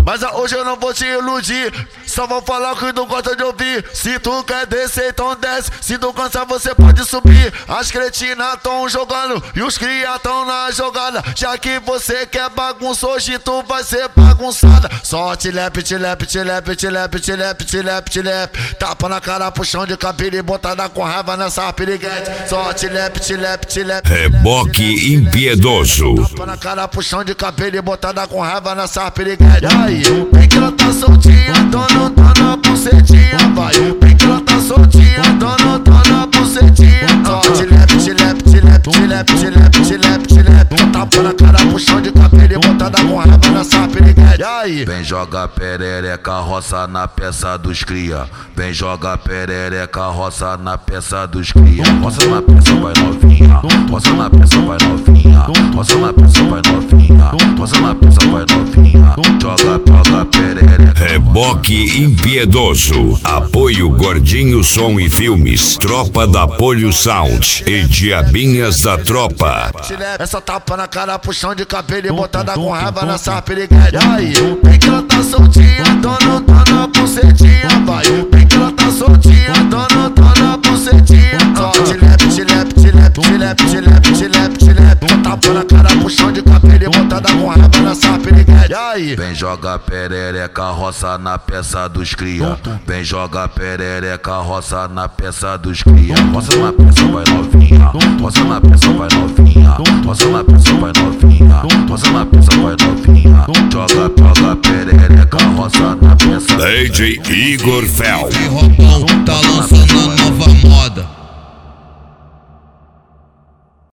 Mas hoje eu não vou te iludir, só vou falar o que tu gosta de ouvir. Se tu quer descer, então desce. Se tu cansar, você pode subir. As cretinas tão jogando e os cria tão na jogada. Já que você quer bagunça, hoje tu vai ser bagunçada. Só tilepe, tilepe, tilepe, tilepe, tilepe, tilepe, tilepe. Tapa na cara, puxão de cabelo e botada com raiva nessa piriguete. Só tilepe, tilepe, tilepe. Reboque impiedoso. Tapa na cara, puxão de cabelo e botada com raiva nessa piriguete. Aí, vem que ela tá soltinha, dono, dona, bucetinha. Vai, vem que ela tá soltinha, dono, dona, bucetinha. Só tilepe, tilepe, tilepe, tilepe, tilepe, tilepe, tilepe. Tapa na cara, puxão de cabelo e botada com raiva nessa piriguete. Aí, vem joga perereca, roça na peça dos cria. Vem joga perereca, roça na peça dos cria. Roça na peça, vai novinha. Roça na peça, vai novinha. Roça na peça, vai novinha. Roça na peça, vai novinha. Joga perereca. Reboque impiedoso. Apoio Gordinho Som e Filmes. Tropa da Polho Sound e Diabinhas da Tropa. Essa tapa na cara, puxão de cabelo e botada com raiva nessa piriguete. Aí, vem que ela tá soltinha, dono, dona, bucetinha. Vai, vem que ela tá soltinha, dono, dona, bucetinha. Só tilepe, tilepe, tilepe, tilepe, tilepe, tilepe, tilepe. Tapa na cara, puxão de cabelo e botada com raiva nessa piriguete. Aí, vem joga perereca, roça na peça dos cria. Vem joga perereca, roça na peça dos cria. Roça na peça, vai novinha. Roça na peça, vai novinha. Roça na peça, vai novinha. Roça na peça, vai novinha. Joga perereca, roça na peça. DJ Igor Fel. Roupão tá lançando a nova moda.